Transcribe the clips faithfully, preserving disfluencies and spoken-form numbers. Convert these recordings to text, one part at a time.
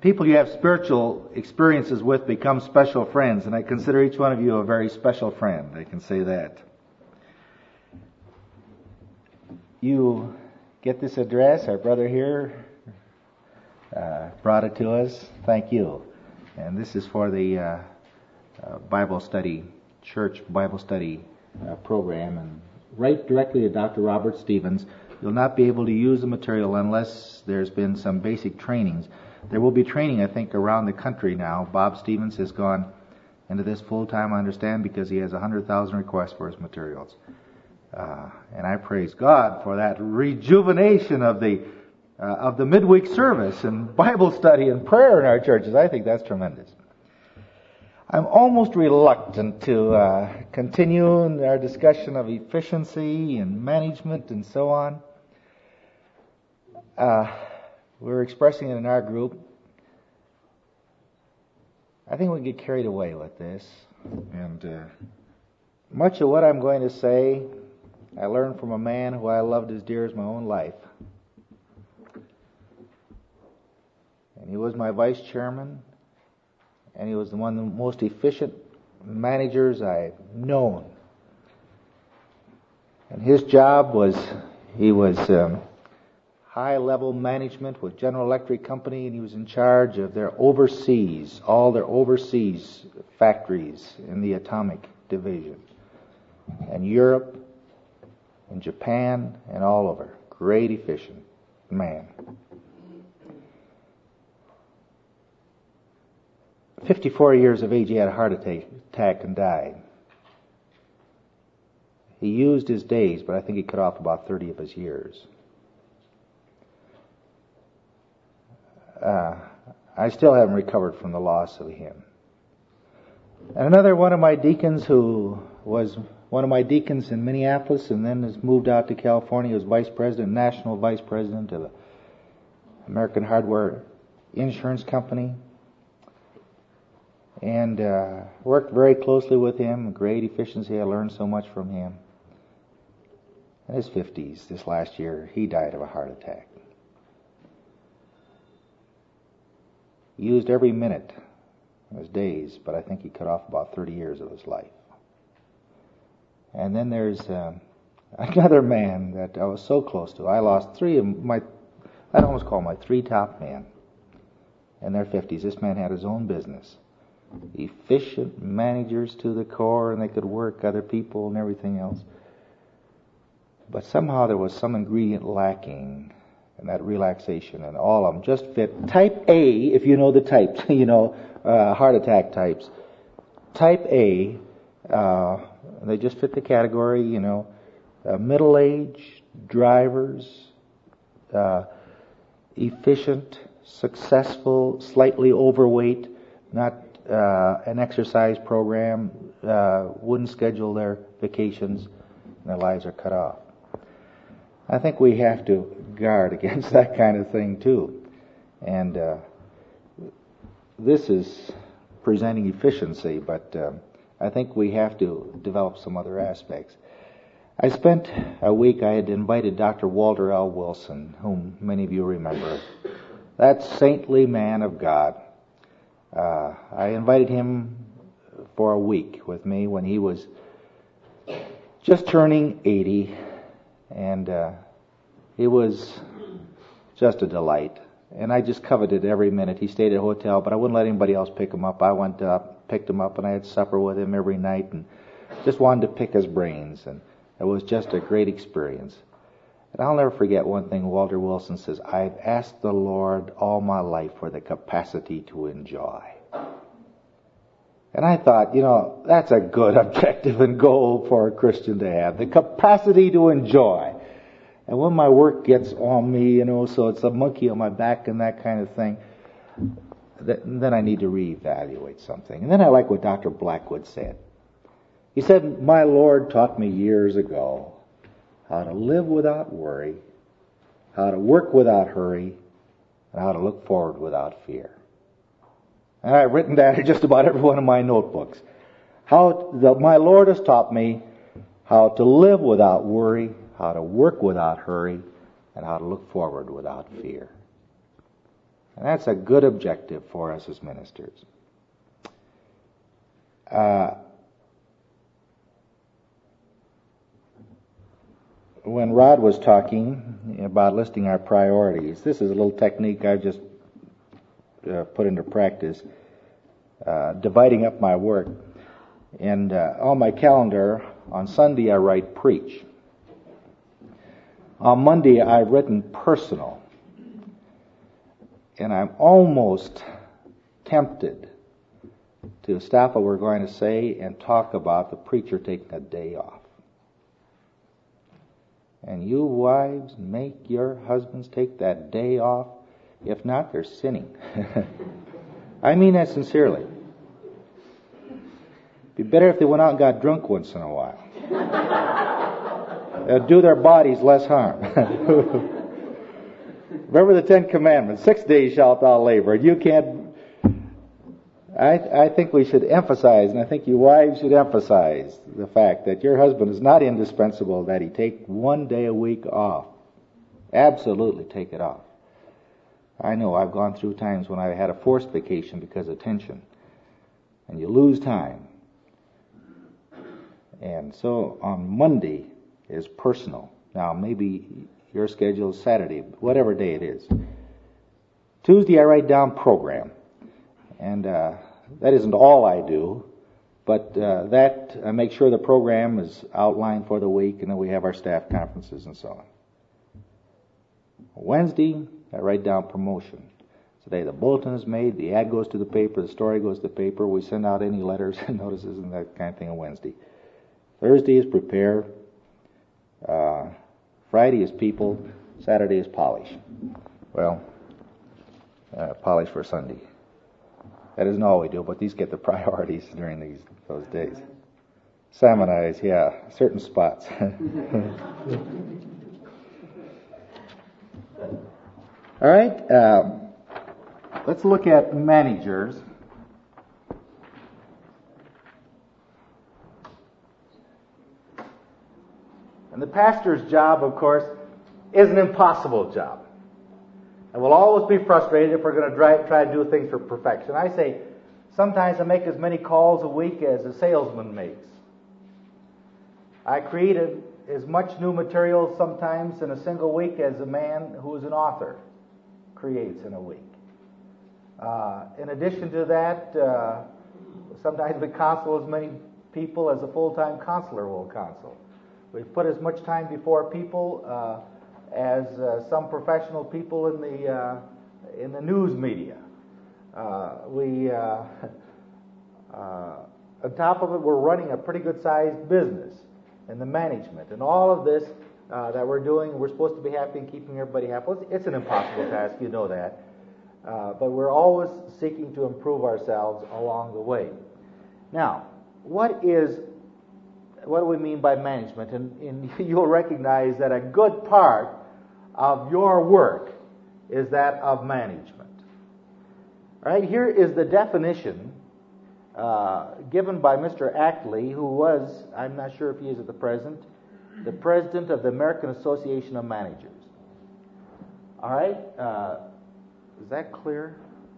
people you have spiritual experiences with become special friends, and I consider each one of you a very special friend. I can say that. You get this address. Our brother here uh, brought it to us. Thank you. And this is for the uh, uh, Bible study, church Bible study uh, program, and write directly to Doctor Robert Stevens. You'll not be able to use the material unless there's been some basic trainings. There will be training, I think, around the country now. Bob Stevens has gone into this full-time, I understand, because he has one hundred thousand requests for his materials. Uh, and I praise God for that rejuvenation of the uh, of the midweek service and Bible study and prayer in our churches. I think that's tremendous. I'm almost reluctant to uh, continue in our discussion of efficiency and management and so on. Uh, we're expressing it in our group. I think we get carried away with this. And uh, much of what I'm going to say, I learned from a man who I loved as dear as my own life. And he was my vice chairman. And he was the one of the most efficient managers I've known. And his job was, he was um, high-level management with General Electric Company, and he was in charge of their overseas, all their overseas factories in the atomic division. And Europe, and Japan, and all over. Great efficient man. fifty-four years of age, he had a heart attack and died. He used his days, but I think he cut off about thirty of his years. Uh, I still haven't recovered from the loss of him. And another one of my deacons who was one of my deacons in Minneapolis and then has moved out to California, was vice president, national vice president of the American Hardware Insurance Company. And uh, worked very closely with him, great efficiency. I learned so much from him. In his fifties, this last year, he died of a heart attack. He used every minute of his days, but I think he cut off about thirty years of his life. And then there's um, another man that I was so close to. I lost three of my, I'd almost call my three top men in their fifties. This man had his own business. Efficient managers to the core, and they could work other people and everything else. But somehow there was some ingredient lacking in that relaxation, and all of them just fit type A, if you know the types, you know, uh, heart attack types. Type A, uh, they just fit the category, you know, uh, middle-aged drivers, uh, efficient, successful, slightly overweight, not Uh, an exercise program, uh, wouldn't schedule their vacations, and their lives are cut off. I think we have to guard against that kind of thing too. And uh, this is presenting efficiency, but uh, I think we have to develop some other aspects. I spent a week, I had invited Doctor Walter L. Wilson, whom many of you remember. That saintly man of God. Uh, I invited him for a week with me when he was just turning eighty, and uh, he was just a delight. And I just coveted every minute. He stayed at a hotel, but I wouldn't let anybody else pick him up. I went up, picked him up, and I had supper with him every night, and just wanted to pick his brains. And it was just a great experience. And I'll never forget one thing Walter Wilson says, I've asked the Lord all my life for the capacity to enjoy. And I thought, you know, that's a good objective and goal for a Christian to have, the capacity to enjoy. And when my work gets on me, you know, so it's a monkey on my back and that kind of thing, then I need to reevaluate something. And then I like what Doctor Blackwood said. He said, my Lord taught me years ago how to live without worry, how to work without hurry, and how to look forward without fear. And I've written that in just about every one of my notebooks. How the, my Lord has taught me how to live without worry, how to work without hurry, and how to look forward without fear. And that's a good objective for us as ministers. Uh, when Rod was talking about listing our priorities, this is a little technique I've just uh, put into practice, uh, dividing up my work. And uh, on my calendar, on Sunday I write preach. On Monday I've written personal. And I'm almost tempted to stop what we're going to say and talk about the preacher taking a day off. And you wives, make your husbands take that day off. If not, they're sinning. I mean that sincerely. Be better if they went out and got drunk once in a while. It'll do their bodies less harm. Remember the Ten Commandments. Six days shalt thou labor. You can't... I, I think we should emphasize, and I think you wives should emphasize the fact that your husband is not indispensable, that he take one day a week off. Absolutely take it off. I know I've gone through times when I had a forced vacation because of tension. And you lose time. And so on Monday is personal. Now maybe your schedule is Saturday, whatever day it is. Tuesday I write down program. And uh, that isn't all I do, but uh, that I make sure the program is outlined for the week, and then we have our staff conferences and so on. Wednesday, I write down promotion. Today the bulletin is made, the ad goes to the paper, the story goes to the paper, we send out any letters and notices and that kind of thing on Wednesday. Thursday is prepare. Uh, Friday is people. Saturday is polish. Well, uh, polish for Sunday. That isn't all we do, but these get the priorities during these those days. Salmonize, yeah, certain spots. All right, um, let's look at managers. And the pastor's job, of course, is an impossible job. And we'll always be frustrated if we're going to try, try to do things for perfection. I say, sometimes I make as many calls a week as a salesman makes. I create a, as much new material sometimes in a single week as a man who is an author creates in a week. Uh, in addition to that, uh, sometimes we counsel as many people as a full-time counselor will counsel. We put as much time before people uh, as uh, some professional people in the uh, in the news media. Uh, we, uh, uh, on top of it, we're running a pretty good-sized business in the management, and all of this uh, that we're doing, we're supposed to be happy and keeping everybody happy. It's, it's an impossible task, you know that, uh, but we're always seeking to improve ourselves along the way. Now, what is what do we mean by management? And, and you'll recognize that a good part of your work is that of management. All right, here is the definition uh, given by Mister Ackley, who was, I'm not sure if he is at the present, the president of the American Association of Managers. All right, uh, is that clear?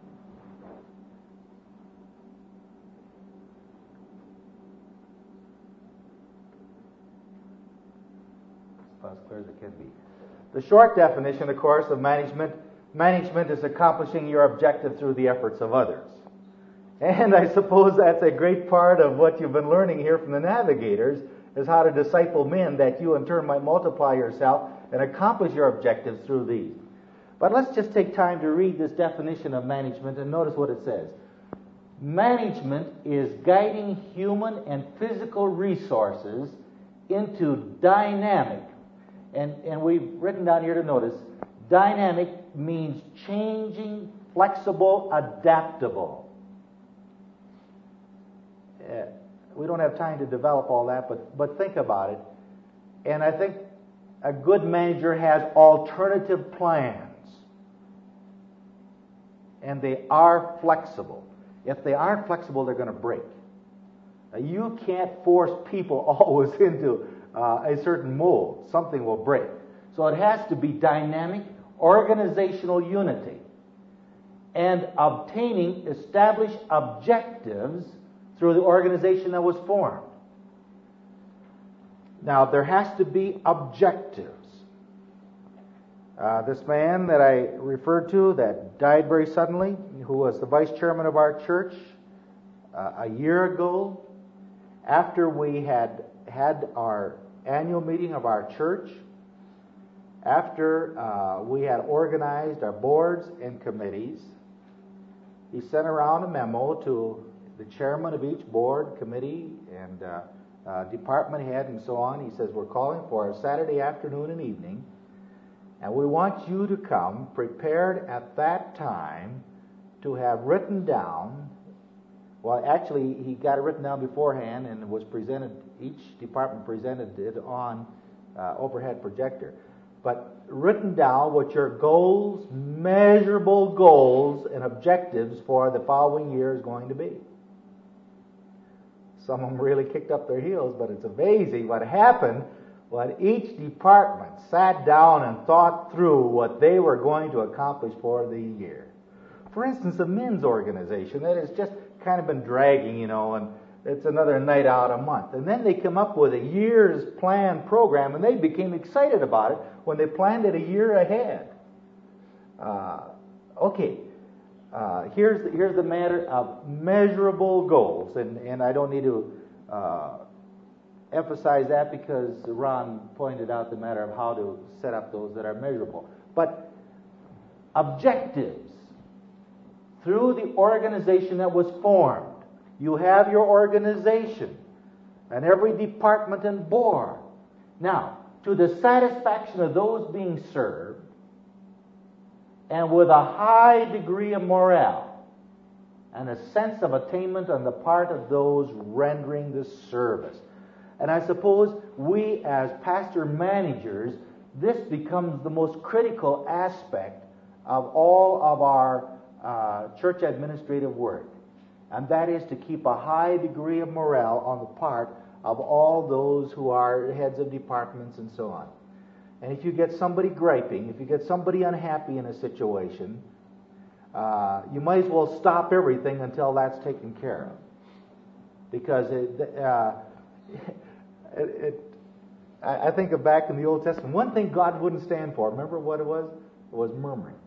As clear as it can be. The short definition, of course, of management, management is accomplishing your objective through the efforts of others. And I suppose that's a great part of what you've been learning here from the navigators, is how to disciple men that you in turn might multiply yourself and accomplish your objectives through these. But let's just take time to read this definition of management and notice what it says. Management is guiding human and physical resources into dynamic. And, and we've written down here to notice, dynamic means changing, flexible, adaptable. Uh, we don't have time to develop all that, but, but think about it. And I think a good manager has alternative plans. And they are flexible. If they aren't flexible, they're going to break. Uh, you can't force people always into Uh, a certain mold. Something will break. So it has to be dynamic, organizational unity. and obtaining established objectives through the organization that was formed. Now, there has to be objectives. Uh, this man that I referred to that died very suddenly, who was the vice chairman of our church uh, a year ago, after we had had our annual meeting of our church, after uh, we had organized our boards and committees, he sent around a memo to the chairman of each board, committee, and uh, uh, department head, and so on. He says, we're calling for a Saturday afternoon and evening, and we want you to come prepared at that time to have written down, well, actually, he got it written down beforehand and it was presented, each department presented it on uh, overhead projector. But written down what your goals, measurable goals and objectives for the following year is going to be. Some of them really kicked up their heels, but it's amazing what happened when each department sat down and thought through what they were going to accomplish for the year. For instance, the men's organization, that has just kind of been dragging, you know, and it's another night out a month. And then they come up with a year's planned program, and they became excited about it when they planned it a year ahead. Uh, okay, uh, here's, the, here's the matter of measurable goals, and, and I don't need to uh, emphasize that because Ron pointed out the matter of how to set up those that are measurable. But objectives through the organization that was formed. You have your organization and every department and board. Now, to the satisfaction of those being served, and with a high degree of morale and a sense of attainment on the part of those rendering the service. And I suppose we as pastor managers, this becomes the most critical aspect of all of our uh, church administrative work. And that is to keep a high degree of morale on the part of all those who are heads of departments and so on. And if you get somebody griping, if you get somebody unhappy in a situation, uh, you might as well stop everything until that's taken care of. Because it, uh, it, it I think of back in the Old Testament, one thing God wouldn't stand for, remember what it was? It was murmuring.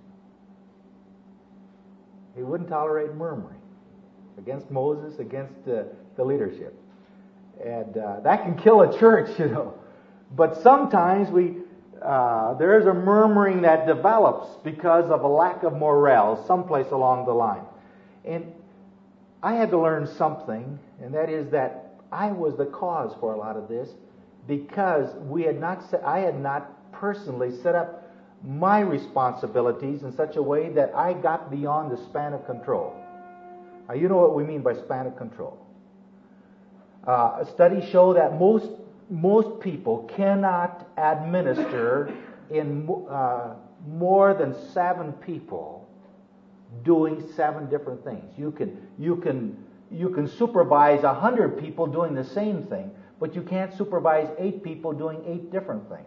He wouldn't tolerate murmuring against Moses, against uh, the leadership. And uh, that can kill a church, you know. But sometimes we uh, there is a murmuring that develops because of a lack of morale someplace along the line. And I had to learn something, and that is that I was the cause for a lot of this because we had not set, I had not personally set up my responsibilities in such a way that I got beyond the span of control. Now, you know what we mean by span of control. Uh, studies show that most most people cannot administer in uh, more than seven people doing seven different things. You can you can you can supervise a hundred people doing the same thing, but you can't supervise eight people doing eight different things.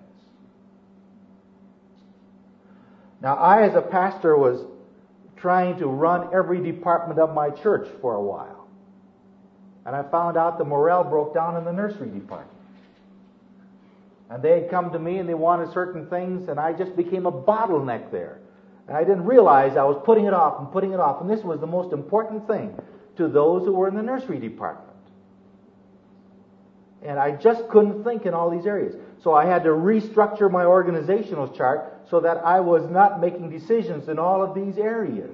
Now, I, as a pastor, was trying to run every department of my church for a while. And I found out the morale broke down in the nursery department. And they had come to me and they wanted certain things, and I just became a bottleneck there. And I didn't realize I was putting it off and putting it off. And this was the most important thing to those who were in the nursery department. And I just couldn't think in all these areas. So I had to restructure my organizational chart so that I was not making decisions in all of these areas.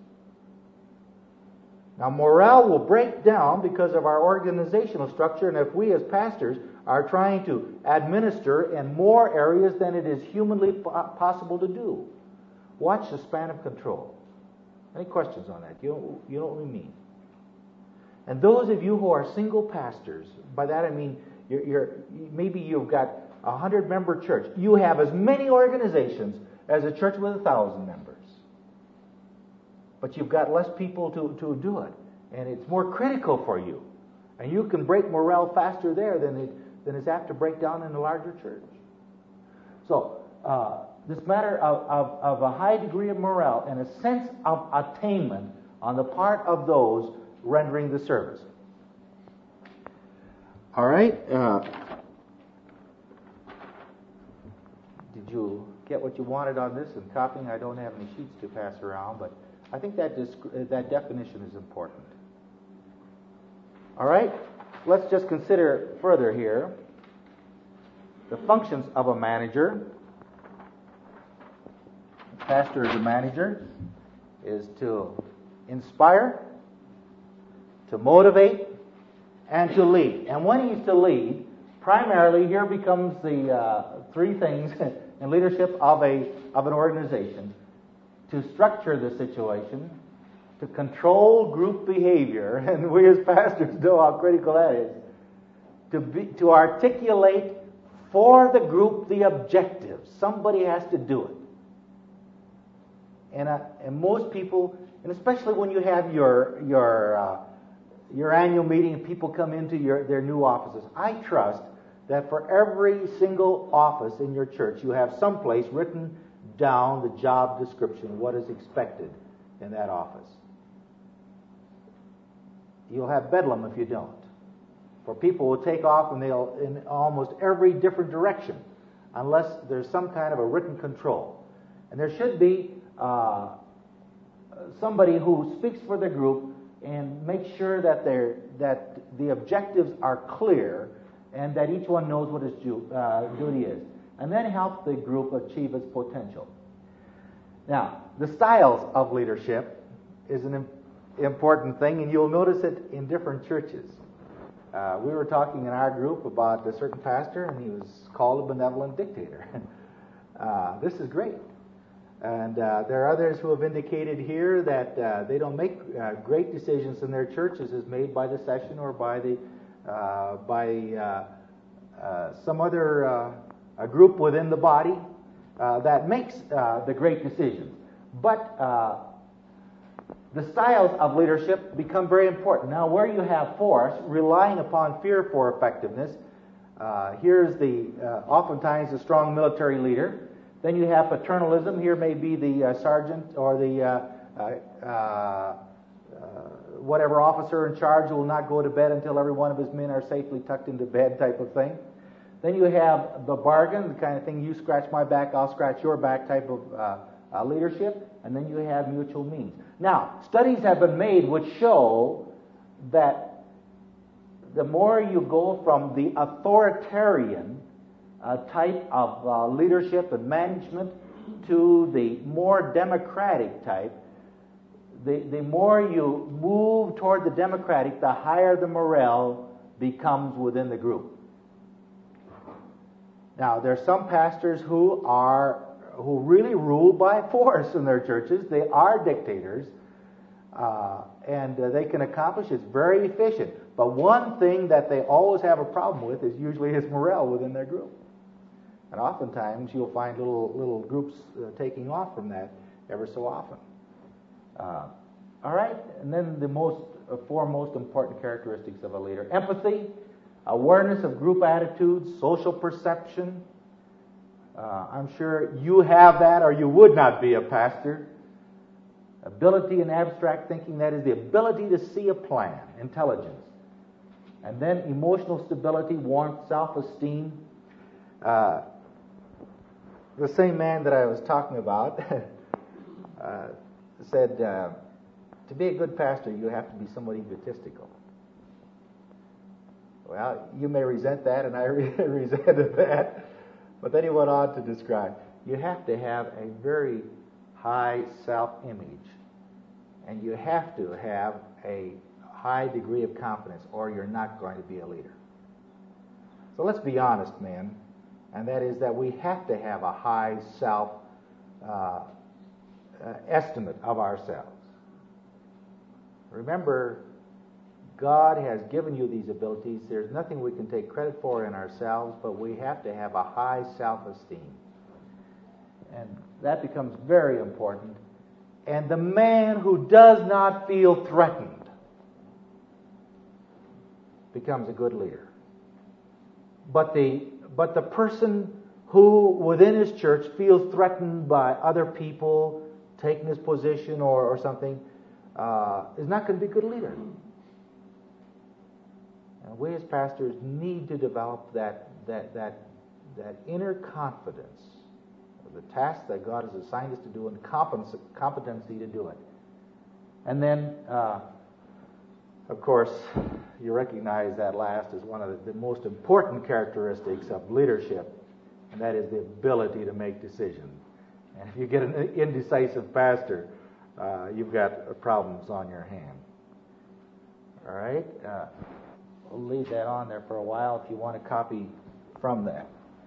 Now, morale will break down because of our organizational structure, and if we as pastors are trying to administer in more areas than it is humanly possible to do. Watch the span of control. Any questions on that? You know, you know what we mean. And those of you who are single pastors, by that I mean you're, you're maybe you've got a hundred member church. You have as many organizations as a church with a thousand members. But you've got less people to, to do it. And it's more critical for you. And you can break morale faster there than it than it's apt to break down in a larger church. So, uh, this matter of, of, of a high degree of morale and a sense of attainment on the part of those rendering the service. All right. Uh, did you get what you wanted on this in copying? I don't have any sheets to pass around, but I think that disc- that definition is important. All right. Let's just consider further here the functions of a manager. A pastor as a manager is to inspire, to motivate, and to lead. And when he's to lead, primarily here becomes the uh, three things in leadership of a of an organization: to structure the situation, to control group behavior, and we as pastors know how critical that is, to be, to articulate for the group the objectives. Somebody has to do it. And, uh, and most people, and especially when you have your your uh, your annual meeting and people come into your their new offices, I trust that for every single office in your church, you have someplace written down the job description, what is expected in that office. You'll have bedlam if you don't. For people will take off and they'll in almost every different direction unless there's some kind of a written control. And there should be uh, somebody who speaks for the group and makes sure that they're, that the objectives are clear and that each one knows what his ju- uh, duty is, and then help the group achieve its potential. Now, the styles of leadership is an im- important thing, and you'll notice it in different churches. Uh, we were talking in our group about a certain pastor, and he was called a benevolent dictator. uh, this is great. And uh, there are others who have indicated here that uh, they don't make uh, great decisions in their churches as made by the session or by the uh, by uh, uh, some other uh, a group within the body uh, that makes uh, the great decisions. But uh, the styles of leadership become very important. Now, where you have force relying upon fear for effectiveness, uh, here's the uh, oftentimes a strong military leader. Then you have paternalism. Here may be the uh, sergeant or the uh, uh, uh, whatever officer in charge who will not go to bed until every one of his men are safely tucked into bed type of thing. Then you have the bargain, the kind of thing, you scratch my back, I'll scratch your back type of uh, uh, leadership. And then you have mutual means. Now, studies have been made which show that the more you go from the authoritarian uh, type of uh, leadership and management to the more democratic type, the, the more you move toward the democratic, the higher the morale becomes within the group. Now, there are some pastors who are who really rule by force in their churches. They are dictators, uh, and uh, they can accomplish. It's very efficient. But one thing that they always have a problem with is usually his morale within their group. And oftentimes you'll find little little groups uh, taking off from that ever so often. Uh, all right, and then the most uh, four most important characteristics of a leader: empathy, awareness of group attitudes, social perception. Uh, I'm sure you have that, or you would not be a pastor. Ability in abstract thinking, that is the ability to see a plan, intelligence. And then emotional stability, warmth, self-esteem. Uh, the same man that I was talking about uh, said, uh, to be a good pastor, you have to be somewhat egotistical. Well, you may resent that, and I resented that. But then he went on to describe, you have to have a very high self-image, and you have to have a high degree of confidence, or you're not going to be a leader. So let's be honest, man, and that is that we have to have a high self uh, uh, estimate of ourselves. Remember, God has given you these abilities. There's nothing we can take credit for in ourselves, but we have to have a high self-esteem. And that becomes very important. And the man who does not feel threatened becomes a good leader. But the, but the person who within his church feels threatened by other people taking his position or, or something uh, is not going to be a good leader. And we as pastors need to develop that that that that inner confidence of the task that God has assigned us to do and competence, competency to do it. And then, uh, of course, you recognize that last as one of the, the most important characteristics of leadership, and that is the ability to make decisions. And if you get an indecisive pastor, uh, you've got problems on your hand. All right? Uh, we'll leave that on there for a while if you want a copy from that.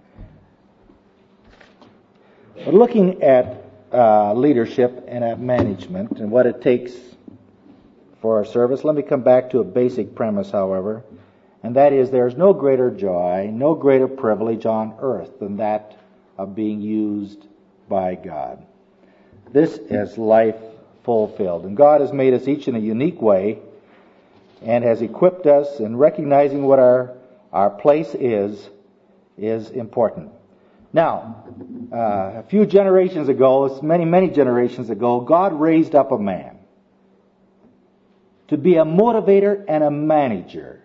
But looking at uh, leadership and at management and what it takes for our service, let me come back to a basic premise, however, and that is there's no greater joy, no greater privilege on earth than that of being used by God. This is life fulfilled. And God has made us each in a unique way and has equipped us in recognizing what our, our place is, is important. Now, uh, a few generations ago, many, many generations ago, God raised up a man to be a motivator and a manager.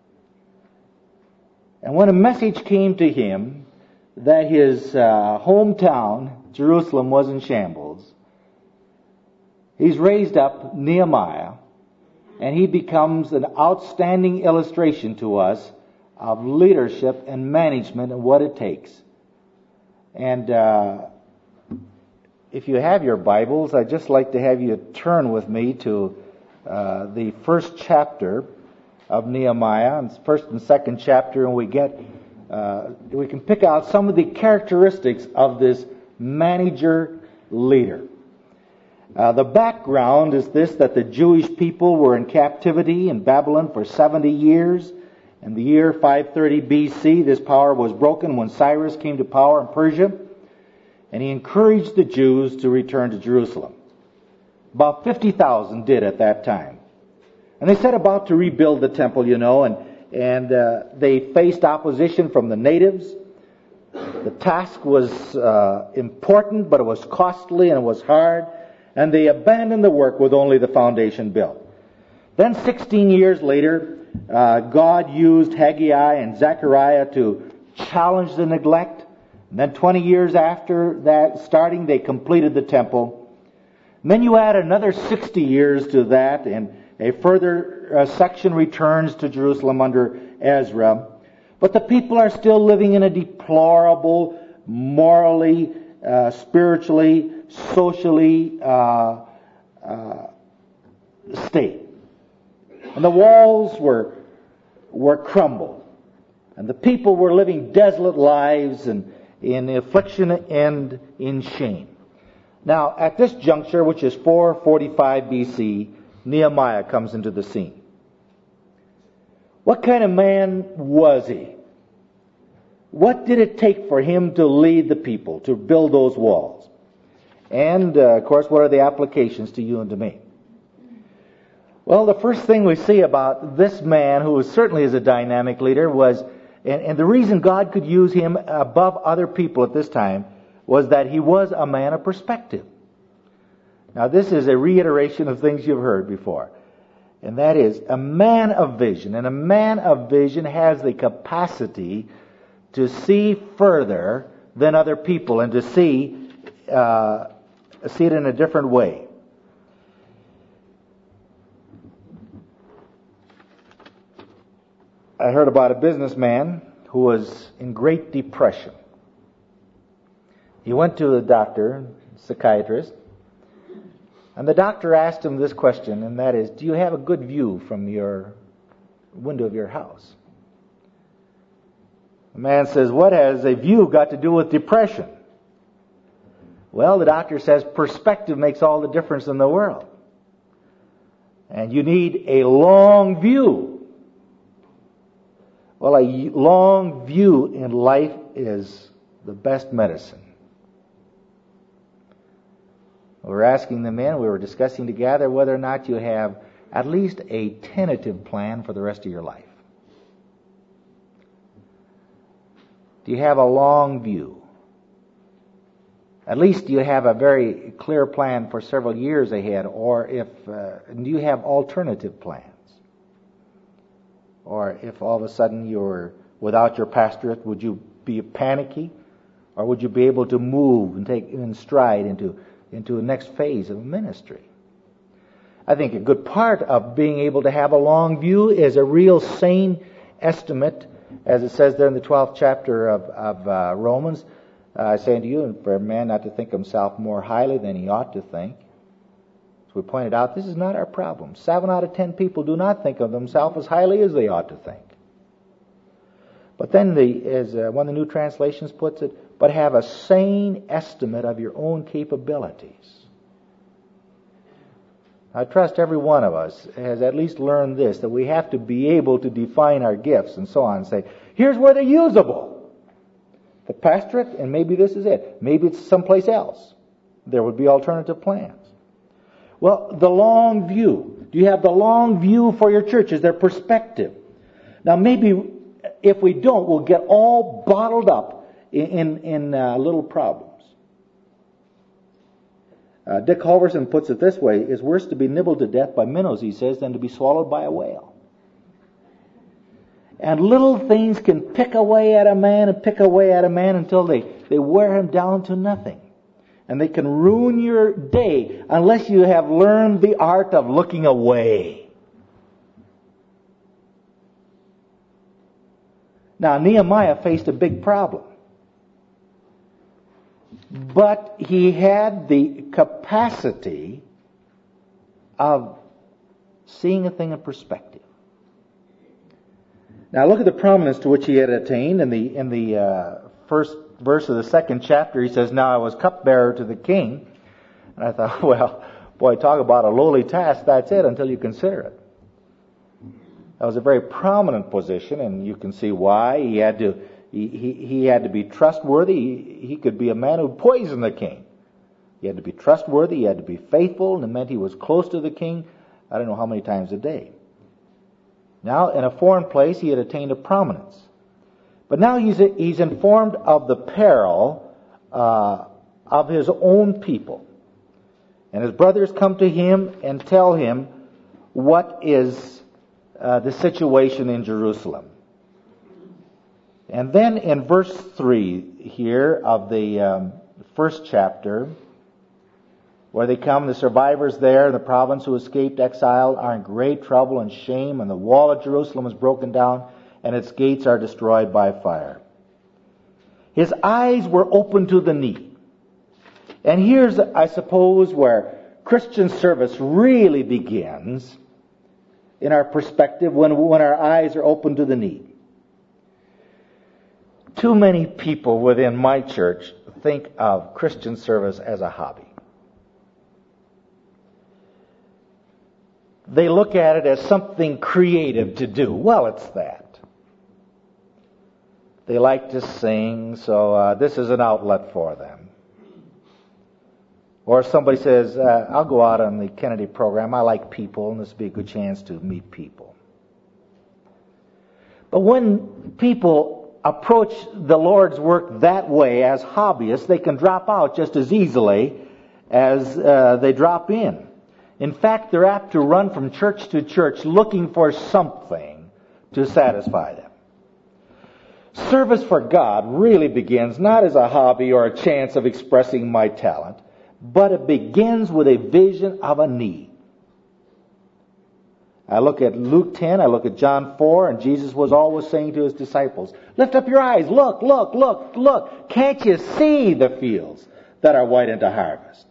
And when a message came to him that his uh, hometown, Jerusalem, was in shambles, he's raised up Nehemiah, and he becomes an outstanding illustration to us of leadership and management and what it takes. And uh, if you have your Bibles, I'd just like to have you turn with me to uh, the first chapter of Nehemiah, and first and second chapter, and we get uh, we can pick out some of the characteristics of this manager leader. Uh, the background is this, that the Jewish people were in captivity in Babylon for seventy years. In the year five thirty B C, this power was broken when Cyrus came to power in Persia, and he encouraged the Jews to return to Jerusalem. About fifty thousand did at that time. And they set about to rebuild the temple, you know, and, and uh, they faced opposition from the natives. The task was uh, important, but it was costly and it was hard, and they abandoned the work with only the foundation built. Then sixteen years later, uh, God used Haggai and Zechariah to challenge the neglect. And then twenty years after that starting, they completed the temple. And then you add another sixty years to that, and a further uh, section returns to Jerusalem under Ezra. But the people are still living in a deplorable, morally, uh, spiritually, socially uh, uh, state. And the walls were were crumbled. And the people were living desolate lives and in affliction and in shame. Now, at this juncture, which is four forty-five B C, Nehemiah comes into the scene. What kind of man was he? What did it take for him to lead the people, to build those walls? And, uh, of course, what are the applications to you and to me? Well, the first thing we see about this man, who certainly is a dynamic leader, was, and, and the reason God could use him above other people at this time, was that he was a man of perspective. Now, this is a reiteration of things you've heard before. And that is, a man of vision. And a man of vision has the capacity to see further than other people and to see, uh, see it in a different way. I heard about a businessman who was in great depression. He went to a doctor, psychiatrist, and the doctor asked him this question, and that is, do you have a good view from your window of your house? The man says, what has a view got to do with depression? Well, the doctor says, perspective makes all the difference in the world. And you need a long view. Well, a long view in life is the best medicine. We were asking the men, we were discussing together whether or not you have at least a tentative plan for the rest of your life. Do you have a long view? At least you have a very clear plan for several years ahead, or if uh, do you have alternative plans? Or if all of a sudden you're without your pastorate, would you be panicky? Or would you be able to move and take in stride into, into the next phase of ministry? I think a good part of being able to have a long view is a real sane estimate, as it says there in the twelfth chapter of, of uh, Romans. Uh, I say unto you, and for a man not to think himself more highly than he ought to think. As we pointed out, this is not our problem. Seven out of ten people do not think of themselves as highly as they ought to think. But then, the, as uh, one of the New Translations puts it, but have a sane estimate of your own capabilities. I trust every one of us has at least learned this, that we have to be able to define our gifts and so on and say, here's where they're usable. The pastorate, and maybe this is it. Maybe it's someplace else. There would be alternative plans. Well, the long view. Do you have the long view for your church? Is there perspective? Now, maybe if we don't, we'll get all bottled up in, in, in uh, little problems. Uh, Dick Halverson puts it this way: it's worse to be nibbled to death by minnows, he says, than to be swallowed by a whale. And little things can pick away at a man and pick away at a man until they, they wear him down to nothing. And they can ruin your day unless you have learned the art of looking away. Now, Nehemiah faced a big problem. But he had the capacity of seeing a thing in perspective. Now look at the prominence to which he had attained. In the in the uh, first verse of the second chapter, he says, "Now I was cupbearer to the king." And I thought, well, boy, talk about a lowly task. That's it until you consider it. That was a very prominent position, and you can see why. He had to he he, he had to be trustworthy. He, he could be a man who poisoned the king. He had to be trustworthy. He had to be faithful, and it meant he was close to the king. I don't know how many times a day. Now, in a foreign place, he had attained a prominence. But now he's he's informed of the peril uh, of his own people. And his brothers come to him and tell him what is uh, the situation in Jerusalem. And then in verse three here of the um, first chapter, where they come, the survivors there in the province who escaped exile are in great trouble and shame, and the wall of Jerusalem is broken down, and its gates are destroyed by fire. His eyes were open to the need. And here's, I suppose, where Christian service really begins in our perspective, when, when our eyes are open to the need. Too many people within my church think of Christian service as a hobby. They look at it as something creative to do. Well, it's that. They like to sing, so uh, this is an outlet for them. Or somebody says, uh, I'll go out on the Kennedy program. I like people, and this would be a good chance to meet people. But when people approach the Lord's work that way as hobbyists, they can drop out just as easily as uh, they drop in. In fact, they're apt to run from church to church looking for something to satisfy them. Service for God really begins not as a hobby or a chance of expressing my talent, but it begins with a vision of a need. I look at Luke ten, I look at John four, and Jesus was always saying to his disciples, lift up your eyes, look, look, look, look. Can't you see the fields that are white unto harvest?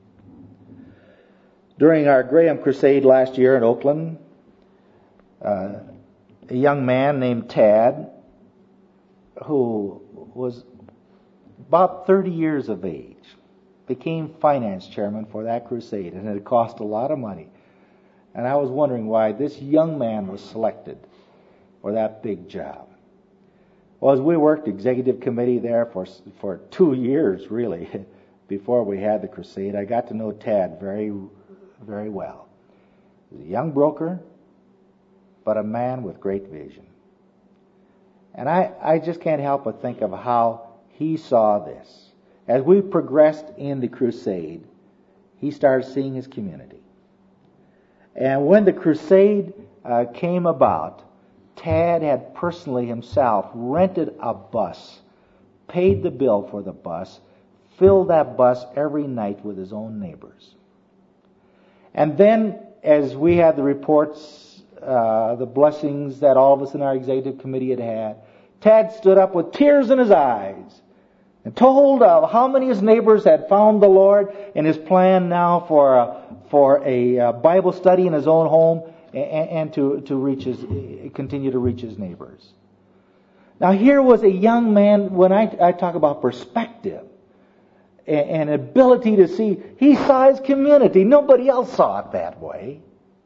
During our Graham Crusade last year in Oakland, uh, a young man named Tad, who was about thirty years of age, became finance chairman for that crusade, and it cost a lot of money. And I was wondering why this young man was selected for that big job. Well, as we worked executive committee there for for two years, really, before we had the crusade, I got to know Tad very, very well. He was a young broker, but a man with great vision. And I, I just can't help but think of how he saw this. as we progressed in the crusade, he started seeing his community. And when the crusade uh, came about, Tad had personally himself rented a bus, paid the bill for the bus, filled that bus every night with his own neighbors. And then, as we had the reports, uh, the blessings that all of us in our executive committee had had, Tad stood up with tears in his eyes and told of how many of his neighbors had found the Lord and his plan now for a, for a uh, Bible study in his own home and, and to, to reach his, continue to reach his neighbors. Now here was a young man, when I, I talk about perspective and, and ability to see, he saw his community. Nobody else saw it that way.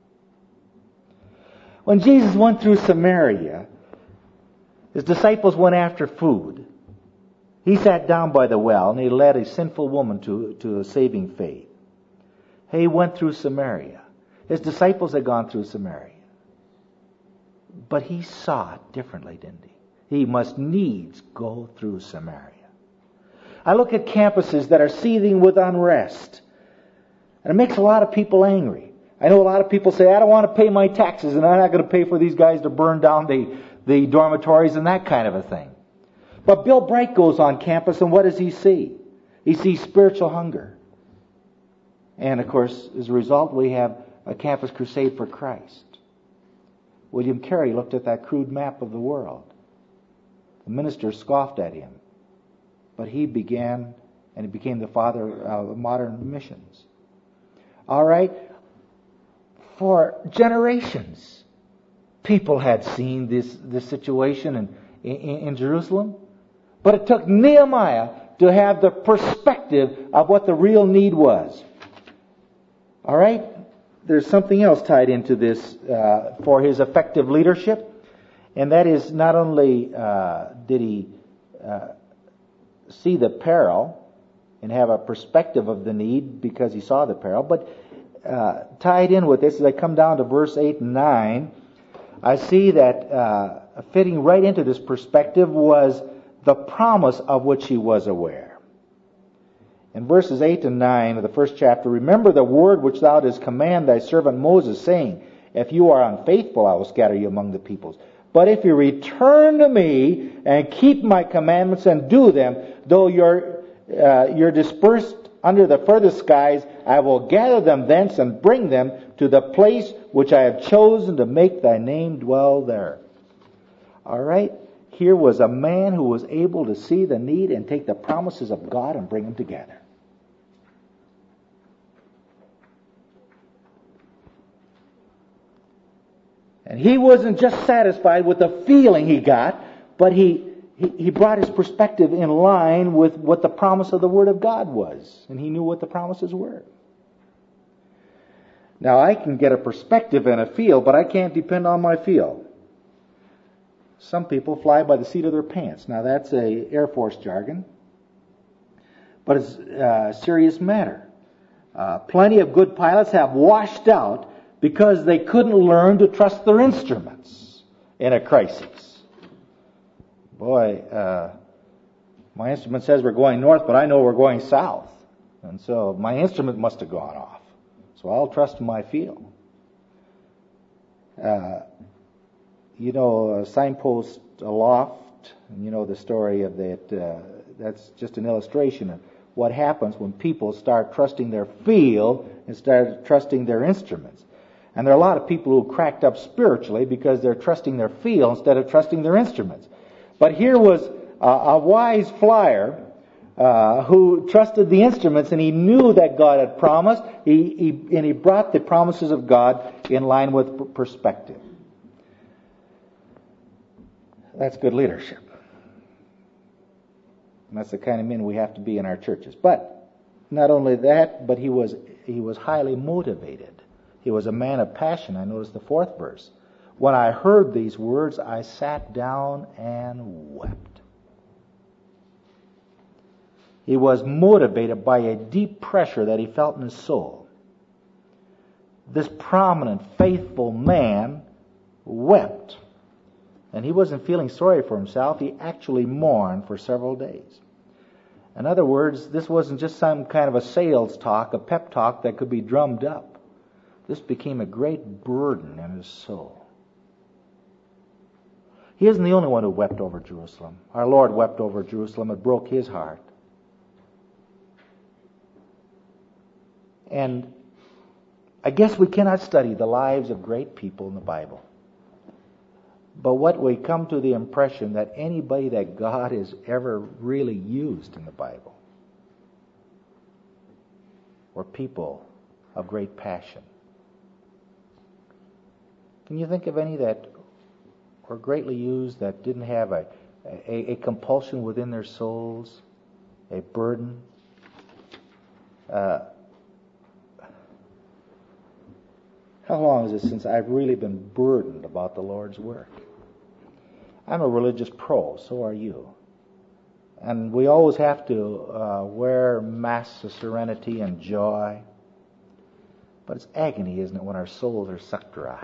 When Jesus went through Samaria, his disciples went after food. He sat down by the well and he led a sinful woman to, to a saving faith. He went through Samaria. His disciples had gone through Samaria. But he saw it differently, didn't he? He must needs go through Samaria. I look at campuses that are seething with unrest. And it makes a lot of people angry. I know a lot of people say, I don't want to pay my taxes and I'm not going to pay for these guys to burn down the, the dormitories and that kind of a thing. But Bill Bright goes on campus and what does he see? He sees spiritual hunger. And of course, as a result, we have a campus crusade for Christ. William Carey looked at that crude map of the world. The ministers scoffed at him. But he began, and he became the father of modern missions. All right? For generations, people had seen this, this situation in, in, in Jerusalem. But it took Nehemiah to have the perspective of what the real need was. All right? There's something else tied into this uh, for his effective leadership. And that is not only uh, did he uh, see the peril and have a perspective of the need because he saw the peril, but uh, tied in with this, as I come down to verse eight and nine, I see that uh, fitting right into this perspective was the promise of which he was aware. In verses eight and nine of the first chapter, remember the word which thou didst command thy servant Moses, saying, if you are unfaithful, I will scatter you among the peoples. But if you return to me and keep my commandments and do them, though you're, uh, you're dispersed under the furthest skies, I will gather them thence and bring them to the place which I have chosen to make thy name dwell there. All right? Here was a man who was able to see the need and take the promises of God and bring them together. And he wasn't just satisfied with the feeling he got, but he, he, he brought his perspective in line with what the promise of the Word of God was. And he knew what the promises were. Now I can get a perspective and a feel, but I can't depend on my feel. Some people fly by the seat of their pants. Now that's a Air Force jargon, but it's a serious matter. Uh, plenty of good pilots have washed out because they couldn't learn to trust their instruments in a crisis. Boy, uh, my instrument says we're going north, but I know we're going south. And so my instrument must have gone off. So I'll trust my feel. Uh, you know, a signpost aloft, and you know the story of that. Uh, that's just an illustration of what happens when people start trusting their feel and start trusting their instruments. And there are a lot of people who cracked up spiritually because they're trusting their feel instead of trusting their instruments. But here was a, a wise flyer uh, who trusted the instruments, and he knew that God had promised, he, he, and he brought the promises of God in line with perspective. That's good leadership. And that's the kind of men we have to be in our churches. But not only that, but he was he was highly motivated. He was a man of passion. I noticed the fourth verse. When I heard these words, I sat down and wept. He was motivated by a deep pressure that he felt in his soul. This prominent, faithful man wept. And he wasn't feeling sorry for himself. He actually mourned for several days. In other words, this wasn't just some kind of a sales talk, a pep talk that could be drummed up. This became a great burden in his soul. He isn't the only one who wept over Jerusalem. Our Lord wept over Jerusalem. It broke his heart. And I guess we cannot study the lives of great people in the Bible. But what we come to the impression that anybody that God has ever really used in the Bible were people of great passion. Can you think of any that were greatly used that didn't have a, a, a compulsion within their souls, a burden? Uh, how long is it since I've really been burdened about the Lord's work? I'm a religious pro, so are you. And we always have to uh, wear masks of serenity and joy. But it's agony, isn't it, when our souls are sucked dry?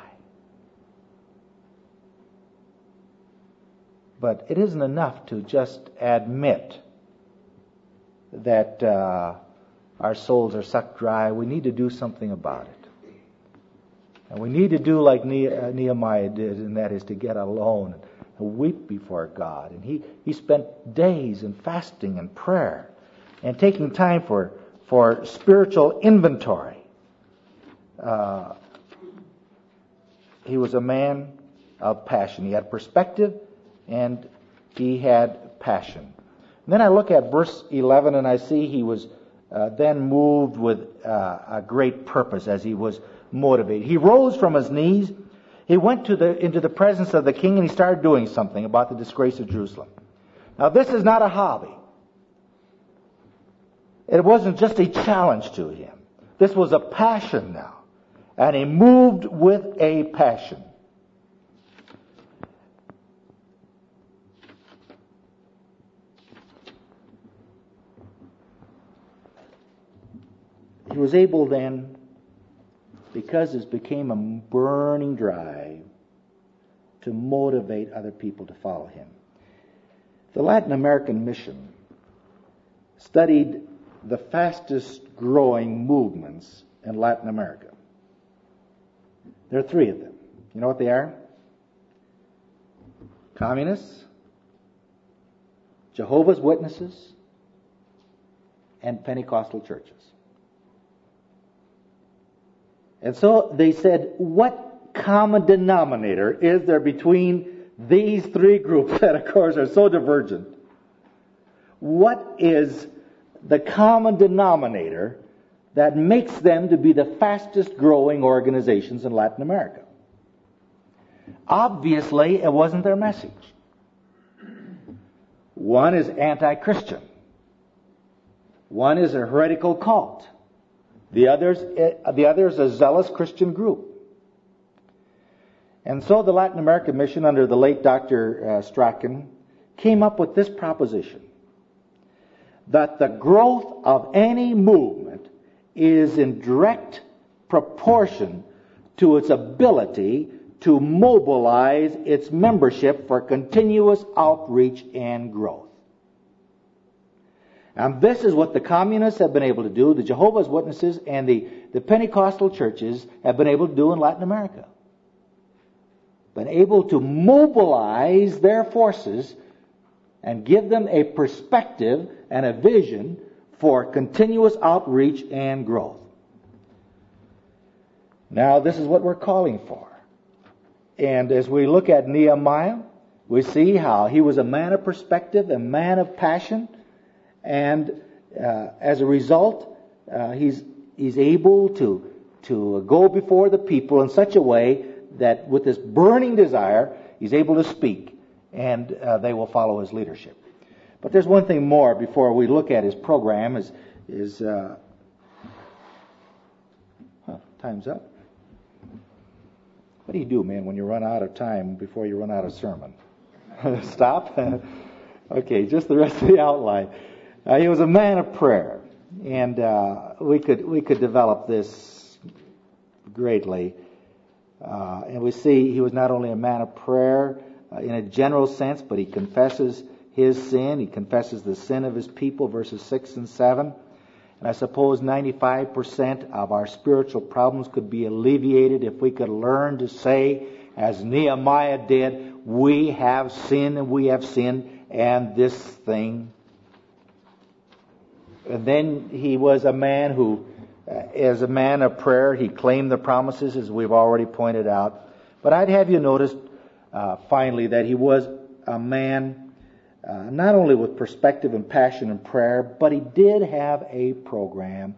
But it isn't enough to just admit that uh, our souls are sucked dry. We need to do something about it. And we need to do like Nehemiah did, and that is to get alone and weep before God. And he, he spent days in fasting and prayer and taking time for, for spiritual inventory. Uh, he was a man of passion. He had perspective and he had passion. And then I look at verse eleven and I see he was uh, then moved with uh, a great purpose as he was motivated. He rose from his knees. He went to the into the presence of the king and he started doing something about the disgrace of Jerusalem. Now this is not a hobby. It wasn't just a challenge to him. This was a passion now. And he moved with a passion. He was able then, because this became a burning drive, to motivate other people to follow him. The Latin American mission studied the fastest growing movements in Latin America. There are three of them. You know what they are? Communists, Jehovah's Witnesses, and Pentecostal churches. And so they said, what common denominator is there between these three groups that, of course, are so divergent? What is the common denominator that makes them to be the fastest growing organizations in Latin America? Obviously, it wasn't their message. One is anti-Christian. One is a heretical cult. The other's, the other is a zealous Christian group. And so the Latin American mission under the late Doctor Uh, Strachan came up with this proposition, that the growth of any movement is in direct proportion to its ability to mobilize its membership for continuous outreach and growth. And this is what the communists have been able to do, the Jehovah's Witnesses and the, the Pentecostal churches have been able to do in Latin America. Been able to mobilize their forces and give them a perspective and a vision for continuous outreach and growth. Now, this is what we're calling for. And as we look at Nehemiah, we see how he was a man of perspective, a man of passion, and uh, as a result, uh, he's he's able to to go before the people in such a way that with this burning desire, he's able to speak, and uh, they will follow his leadership. But there's one thing more before we look at his program. Is is uh, huh, time's up. What do you do, man, when you run out of time before you run out of sermon? Stop? Okay, just the rest of the outline. Uh, he was a man of prayer, and uh, we could we could develop this greatly. Uh, and we see he was not only a man of prayer uh, in a general sense, but he confesses his sin. He confesses the sin of his people, verses six and seven. And I suppose ninety-five percent of our spiritual problems could be alleviated if we could learn to say, as Nehemiah did, we have sinned and we have sinned, and this thing. And then he was a man who, uh, as a man of prayer, he claimed the promises, as we've already pointed out. But I'd have you notice, uh, finally, that he was a man uh, not only with perspective and passion and prayer, but he did have a program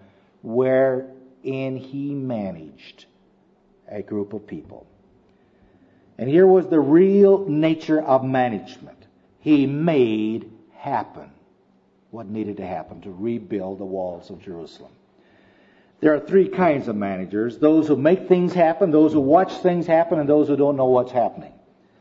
wherein he managed a group of people. And here was the real nature of management. He made happen what needed to happen to rebuild the walls of Jerusalem. There are three kinds of managers: those who make things happen, those who watch things happen, and those who don't know what's happening.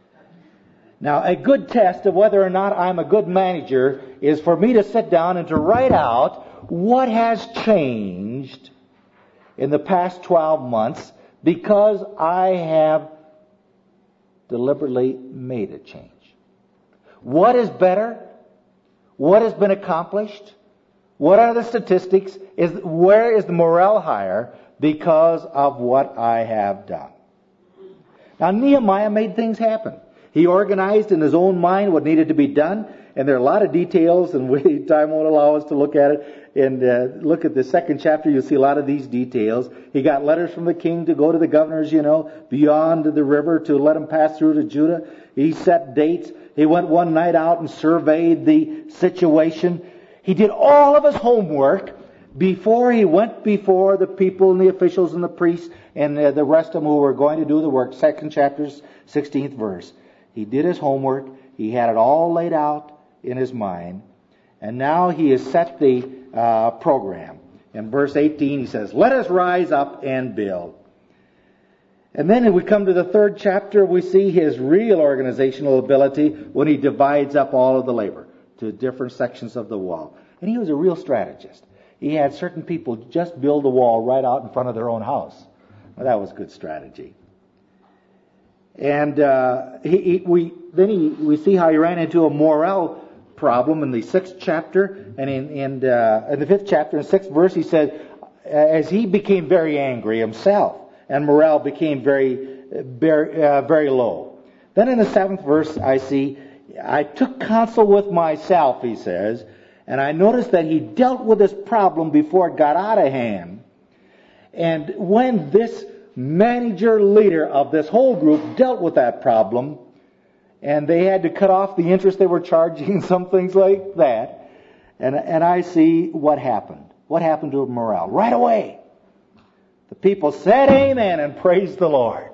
Now, a good test of whether or not I'm a good manager is for me to sit down and to write out what has changed in the past twelve months because I have deliberately made a change. What is better? What has been accomplished? What are the statistics? Is where is the morale higher because of what I have done? Now, Nehemiah made things happen. He organized in his own mind what needed to be done, and there are a lot of details, and we, time won't allow us to look at it. And uh, look at the second chapter, you'll see a lot of these details. He got letters from the king to go to the governors, you know, beyond the river to let them pass through to Judah. He set dates. He went one night out and surveyed the situation. He did all of his homework before he went before the people and the officials and the priests and the, the rest of them who were going to do the work. Second chapter's sixteenth verse. He did his homework. He had it all laid out in his mind. And now he has set the uh, program. In verse eighteen, he says, "Let us rise up and build." And then when we come to the third chapter, we see his real organizational ability when he divides up all of the labor to different sections of the wall. And he was a real strategist. He had certain people just build the wall right out in front of their own house. Well, that was good strategy. And uh, he, he, we then he, we see how he ran into a morale problem in the sixth chapter, and in, in, uh, in the fifth chapter, in the sixth verse, he said, as he became very angry himself, and morale became very, very, uh, very low. Then in the seventh verse, I see, I took counsel with myself, he says, and I noticed that he dealt with this problem before it got out of hand. And when this manager leader of this whole group dealt with that problem, and they had to cut off the interest they were charging and some things like that, and, and I see what happened. What happened to morale? Right away, the people said amen and praised the Lord.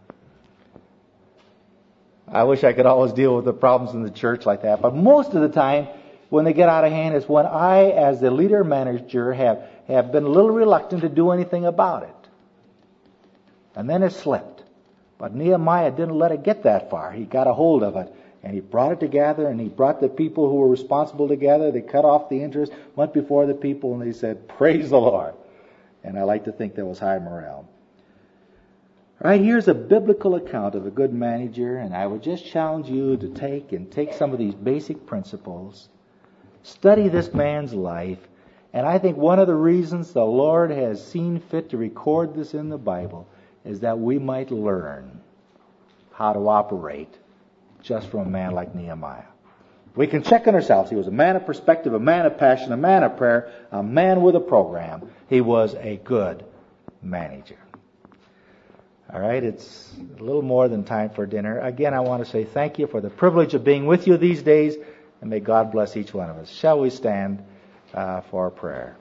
I wish I could always deal with the problems in the church like that, but most of the time, when they get out of hand, is when I, as the leader manager, have, have been a little reluctant to do anything about it. And then it slipped. But Nehemiah didn't let it get that far. He got a hold of it, and he brought it together, and he brought the people who were responsible together. They cut off the interest, went before the people, and they said, "Praise the Lord." And I like to think there was high morale. All right, here's a biblical account of a good manager, and I would just challenge you to take and take some of these basic principles, study this man's life, and I think one of the reasons the Lord has seen fit to record this in the Bible is that we might learn how to operate just from a man like Nehemiah. We can check on ourselves. He was a man of perspective, a man of passion, a man of prayer, a man with a program. He was a good manager. All right, it's a little more than time for dinner. Again, I want to say thank you for the privilege of being with you these days, and may God bless each one of us. Shall we stand uh, for prayer?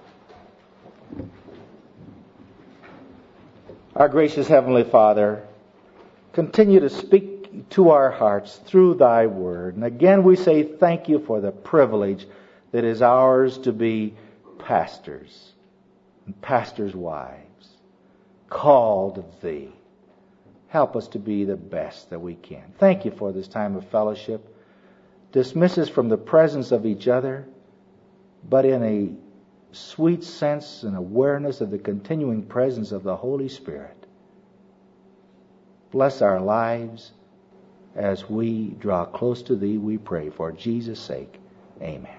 Our gracious Heavenly Father, continue to speak to our hearts through Thy Word. And again, we say thank you for the privilege that is ours to be pastors and pastors' wives, called of Thee. Help us to be the best that we can. Thank you for this time of fellowship. Dismiss us from the presence of each other, but in a sweet sense and awareness of the continuing presence of the Holy Spirit. Bless our lives as we draw close to Thee, we pray. For Jesus' sake, amen.